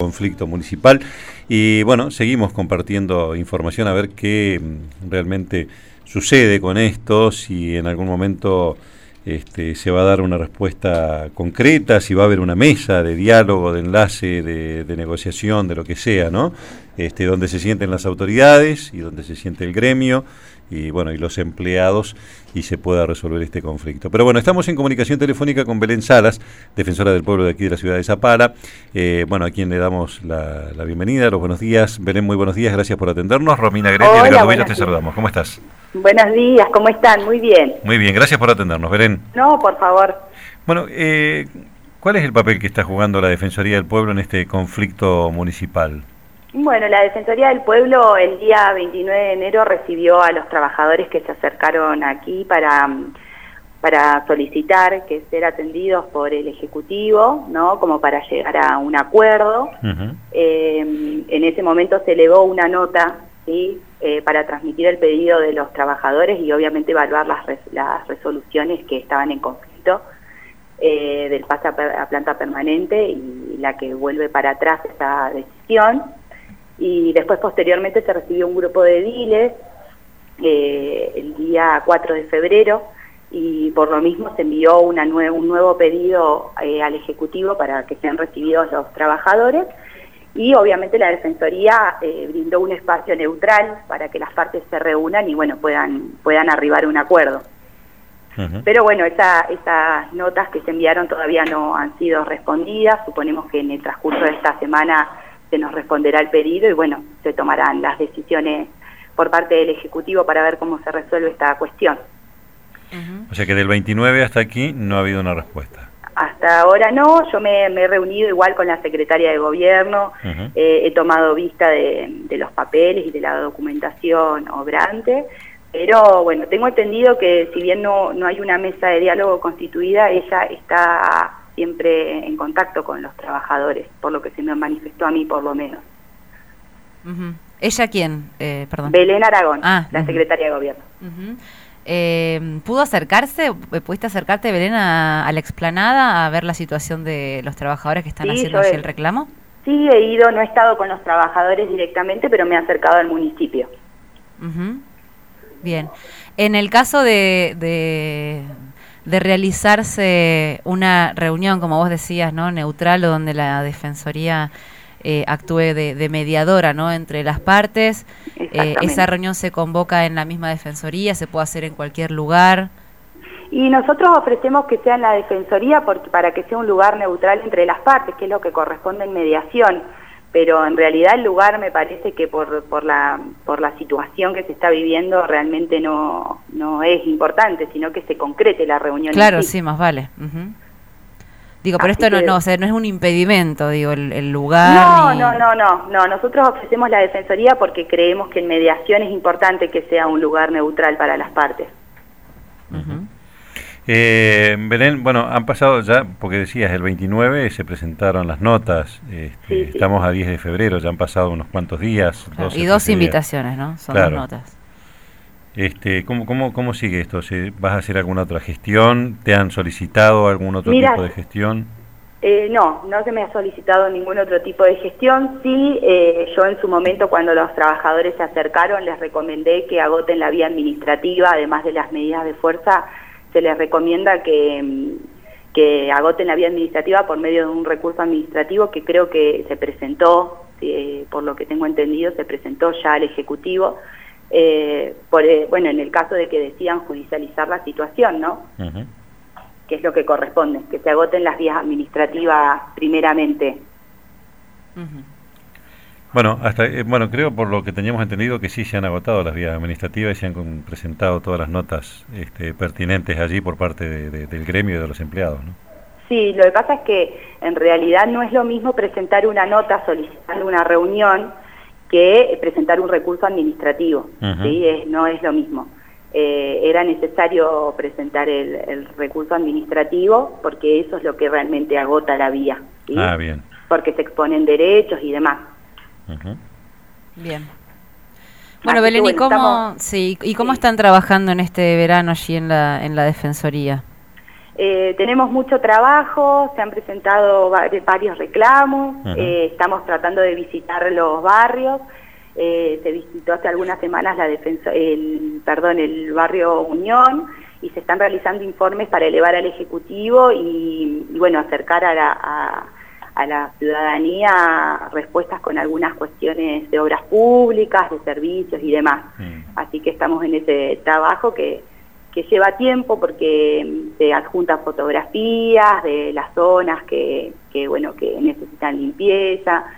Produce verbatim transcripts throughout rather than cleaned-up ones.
conflicto municipal. Y bueno, seguimos compartiendo información a ver qué realmente sucede con esto, si en algún momento este, se va a dar una respuesta concreta, si va a haber una mesa de diálogo, de enlace, de, de negociación, de lo que sea, ¿no? Este, donde se sienten las autoridades y donde se siente el gremio y bueno y los empleados y se pueda resolver este conflicto. Pero bueno, estamos en comunicación telefónica con Belén Salas, defensora del pueblo de aquí de la ciudad de Zapala. Eh, bueno, a quien le damos la, la bienvenida, los buenos días. Belén, muy buenos días, gracias por atendernos. Romina Gretti, de Gardubello, te saludamos. ¿Cómo estás? Buenos días, ¿cómo están? Muy bien. Muy bien, gracias por atendernos, Belén. No, por favor. Bueno, eh, ¿cuál es el papel que está jugando la Defensoría del Pueblo en este conflicto municipal? Bueno, la Defensoría del Pueblo el día veintinueve de enero recibió a los trabajadores que se acercaron aquí para, para solicitar que ser atendidos por el Ejecutivo, ¿no? Como para llegar a un acuerdo. Uh-huh. eh, en ese momento se elevó una nota, ¿sí? eh, para transmitir el pedido de los trabajadores y obviamente evaluar las, res, las resoluciones que estaban en conflicto eh, del pase a, a planta permanente y la que vuelve para atrás esa decisión. Y después posteriormente se recibió un grupo de ediles eh, el día cuatro de febrero y por lo mismo se envió una nue un nuevo pedido eh, al Ejecutivo para que sean recibidos los trabajadores y obviamente la Defensoría eh, brindó un espacio neutral para que las partes se reúnan y bueno puedan, puedan arribar a un acuerdo. Uh-huh. Pero bueno, esa, esas notas que se enviaron todavía no han sido respondidas, suponemos que en el transcurso de esta semana se nos responderá el pedido y bueno, se tomarán las decisiones por parte del Ejecutivo para ver cómo se resuelve esta cuestión. Uh-huh. O sea que del veintinueve hasta aquí no ha habido una respuesta. Hasta ahora no, yo me, me he reunido igual con la Secretaria de Gobierno, uh-huh. eh, he tomado vista de, de los papeles y de la documentación obrante, pero bueno, tengo entendido que si bien no, no hay una mesa de diálogo constituida, ella está siempre en contacto con los trabajadores, por lo que se me manifestó a mí por lo menos. Uh-huh. ¿Ella quién? Eh, perdón. Belén Aragón, ah, la uh-huh. secretaria de Gobierno. Uh-huh. eh, ¿Pudo acercarse, pudiste acercarte, Belén, a, a la explanada a ver la situación de los trabajadores que están sí, haciendo así el reclamo? Sí, he ido, no he estado con los trabajadores directamente, pero me he acercado al municipio. Uh-huh. Bien. En el caso de... de de realizarse una reunión, como vos decías, ¿no? neutral, o donde la Defensoría eh, actúe de, de mediadora, ¿no? entre las partes. Eh, ¿Esa reunión se convoca en la misma Defensoría? ¿Se puede hacer en cualquier lugar? Y nosotros ofrecemos que sea en la Defensoría porque, para que sea un lugar neutral entre las partes, que es lo que corresponde en mediación. Pero en realidad el lugar me parece que por, por, la, por la situación que se está viviendo realmente no, no es importante, sino que se concrete la reunión. Claro, sí, más vale. Uh-huh. Digo, pero Así esto no, que... no, o sea, no es un impedimento, digo, el, el lugar. No, ni... no, no, no, no. Nosotros ofrecemos la Defensoría porque creemos que en mediación es importante que sea un lugar neutral para las partes. Uh-huh. Eh, Belén, bueno, han pasado ya, porque decías, el veintinueve se presentaron las notas, este, sí, sí. estamos a diez de febrero, ya han pasado unos cuantos días. Claro, doce, y dos invitaciones, días. ¿no? Son claro. dos notas. Este, ¿cómo, cómo, ¿Cómo sigue esto? ¿Vas a hacer alguna otra gestión? ¿Te han solicitado algún otro Mira, tipo de gestión? Eh, no, no se me ha solicitado ningún otro tipo de gestión. Sí, eh, yo en su momento cuando los trabajadores se acercaron les recomendé que agoten la vía administrativa, además de las medidas de fuerza. Se les recomienda que, que agoten la vía administrativa por medio de un recurso administrativo que creo que se presentó, eh, por lo que tengo entendido, se presentó ya al Ejecutivo, eh, por, eh, bueno, en el caso de que decidan judicializar la situación, ¿no? Uh-huh. Que es lo que corresponde, que se agoten las vías administrativas primeramente. Uh-huh. Bueno, hasta eh, bueno creo por lo que teníamos entendido que sí se han agotado las vías administrativas y se han con, presentado todas las notas este, pertinentes allí por parte de, de, del gremio y de los empleados, ¿no? Sí, lo que pasa es que en realidad no es lo mismo presentar una nota solicitando una reunión que presentar un recurso administrativo, uh-huh. ¿sí? Es, no es lo mismo. Eh, era necesario presentar el, el recurso administrativo porque eso es lo que realmente agota la vía, ¿sí? Ah, bien. Porque se exponen derechos y demás. Uh-huh. Bien. Bueno, Belén, bueno, ¿y cómo, estamos... sí, ¿y cómo sí. están trabajando en este verano allí en la, en la Defensoría? Eh, tenemos mucho trabajo, se han presentado va varios reclamos, uh-huh. eh, estamos tratando de visitar los barrios, eh, se visitó hace algunas semanas la defensa, el, perdón, el barrio Unión, y se están realizando informes para elevar al Ejecutivo y, y bueno, acercar a la, a, a la ciudadanía respuestas con algunas cuestiones de obras públicas, de servicios y demás. Uh-huh. Así que estamos en ese trabajo que que lleva tiempo porque se adjuntan fotografías de las zonas que, que bueno que necesitan limpieza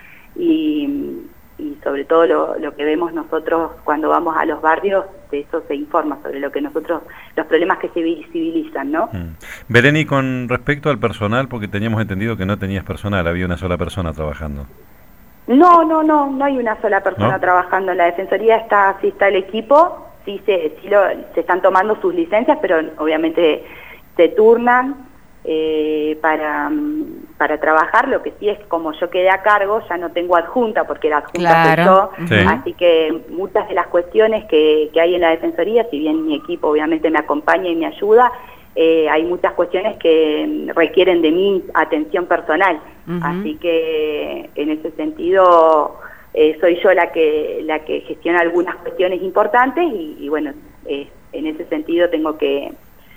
y, y sobre todo lo, lo que vemos nosotros cuando vamos a los barrios, de eso se informa sobre lo que nosotros, los problemas que se visibilizan, ¿no? Mm. Belén, y con respecto al personal, porque teníamos entendido que no tenías personal, había una sola persona trabajando. No, no, no, no hay una sola persona ¿No? trabajando en la Defensoría, está, sí está el equipo. Sí, se, sí lo, se están tomando sus licencias, pero obviamente se turnan eh, para, para trabajar. Lo que sí es que como yo quedé a cargo, ya no tengo adjunta, porque la adjunta claro. soy yo. Sí. Así que muchas de las cuestiones que, que hay en la Defensoría, si bien mi equipo obviamente me acompaña y me ayuda, eh, hay muchas cuestiones que requieren de mi atención personal. Uh-huh. Así que en ese sentido... Eh, soy yo la que la que gestiona algunas cuestiones importantes y, y bueno, eh, en ese sentido tengo que,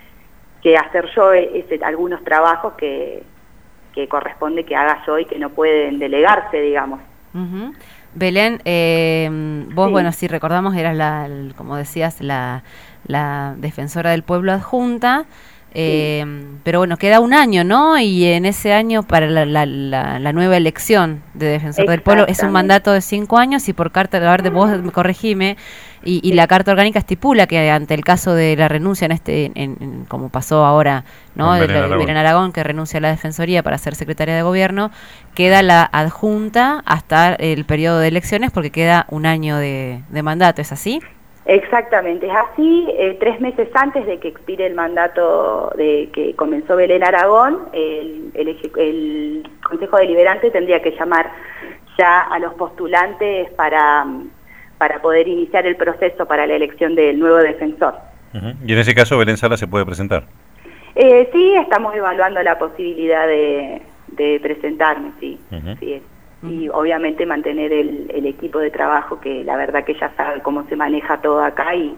que hacer yo ese, algunos trabajos que, que corresponde que haga yo y que no pueden delegarse, digamos. Uh-huh. Belén, eh, vos, sí. bueno, si recordamos, eras, la, como decías, la, la defensora del pueblo adjunta. Eh, sí. Pero bueno, queda un año, ¿no? Y en ese año para la, la, la, la nueva elección de defensor del pueblo es un mandato de cinco años y por carta, a ver, de vos corregime, y, y sí. la carta orgánica estipula que ante el caso de la renuncia en este, en, en, como pasó ahora, ¿no? De Belén Aragón. Aragón, que renuncia a la defensoría para ser secretaria de gobierno, queda la adjunta hasta el periodo de elecciones porque queda un año de, de mandato, ¿es así? Exactamente, es así. Eh, tres meses antes de que expire el mandato de que comenzó Belén Aragón, el, el, el Consejo Deliberante tendría que llamar ya a los postulantes para, para poder iniciar el proceso para la elección del nuevo defensor. Uh-huh. Y en ese caso Belén Sala se puede presentar. Eh, sí, estamos evaluando la posibilidad de, de presentarme, sí, uh-huh. sí es. Y obviamente mantener el, el equipo de trabajo que la verdad que ya sabe cómo se maneja todo acá y,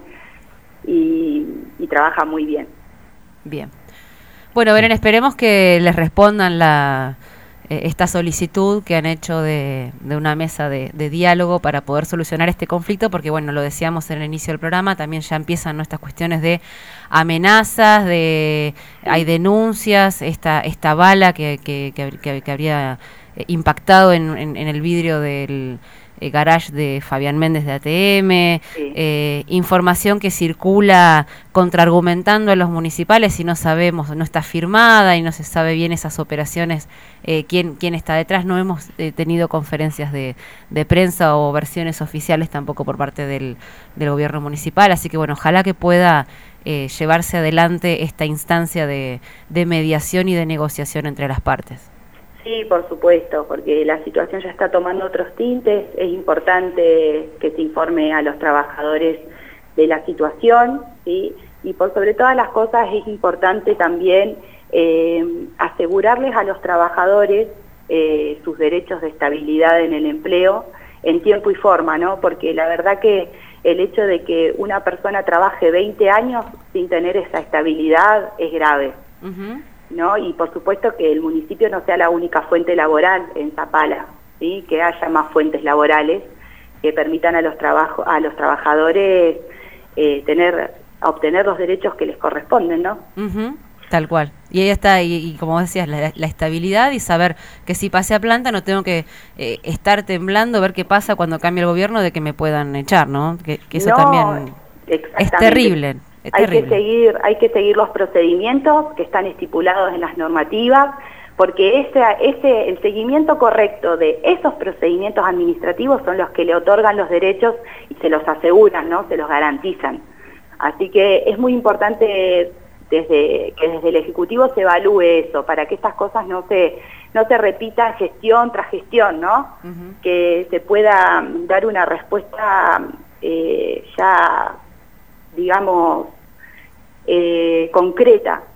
y, y trabaja muy bien. Bien. Bueno, Belén, esperemos que les respondan la eh, esta solicitud que han hecho de, de una mesa de, de diálogo para poder solucionar este conflicto, porque bueno, lo decíamos en el inicio del programa, también ya empiezan nuestras cuestiones de amenazas, de hay denuncias, esta esta bala que, que, que, que, que habría impactado en, en, en el vidrio del eh, garage de Fabián Méndez de A T M, sí. eh, información que circula contraargumentando a los municipales y no sabemos, no está firmada y no se sabe bien esas operaciones, eh, quién, quién está detrás. No hemos eh, tenido conferencias de, de prensa o versiones oficiales tampoco por parte del, del gobierno municipal, así que bueno, ojalá que pueda eh, llevarse adelante esta instancia de, de mediación y de negociación entre las partes. Sí, por supuesto, porque la situación ya está tomando otros tintes. Es importante que se informe a los trabajadores de la situación, ¿sí? Y por sobre todas las cosas es importante también eh, asegurarles a los trabajadores eh, sus derechos de estabilidad en el empleo en tiempo y forma, ¿no? Porque la verdad que el hecho de que una persona trabaje veinte años sin tener esa estabilidad es grave. Uh-huh. ¿No? Y por supuesto que el municipio no sea la única fuente laboral en Zapala, ¿sí? Que haya más fuentes laborales que permitan a los trabajo, a los trabajadores eh, tener obtener los derechos que les corresponden, ¿no? Uh-huh. Tal cual. Y ahí está, y, y como decías, la, la estabilidad y saber que si pasé a planta no tengo que eh, estar temblando, ver qué pasa cuando cambie el gobierno de que me puedan echar, ¿no? Que, que eso no, también es terrible. Hay que seguir, hay que seguir los procedimientos que están estipulados en las normativas, porque ese, ese, el seguimiento correcto de esos procedimientos administrativos son los que le otorgan los derechos y se los aseguran, ¿no? Se los garantizan. Así que es muy importante desde que desde el Ejecutivo se evalúe eso, para que estas cosas no se no se repitan gestión tras gestión, ¿no? Uh-huh. Que se pueda dar una respuesta eh, ya digamos, eh, concreta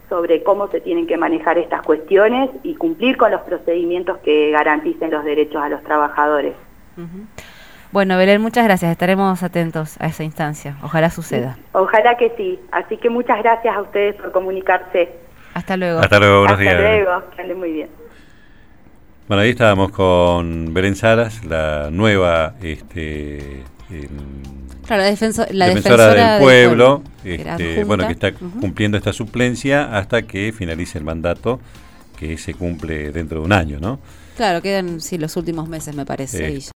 sobre cómo se tienen que manejar estas cuestiones y cumplir con los procedimientos que garanticen los derechos a los trabajadores. Uh-huh. Bueno, Belén, muchas gracias. Estaremos atentos a esa instancia. Ojalá suceda. Ojalá que sí. Así que muchas gracias a ustedes por comunicarse. Hasta luego. Hasta luego, buenos Hasta días. luego, que anden muy bien. Bueno, ahí estábamos con Belén Salas, la nueva este, eh, claro, la, defenso, la defensora, defensora del pueblo, del pueblo este, que bueno, que está uh-huh. cumpliendo esta suplencia hasta que finalice el mandato, que se cumple dentro de un año, ¿no? Claro, quedan sí los últimos meses, me parece. Eh, y ya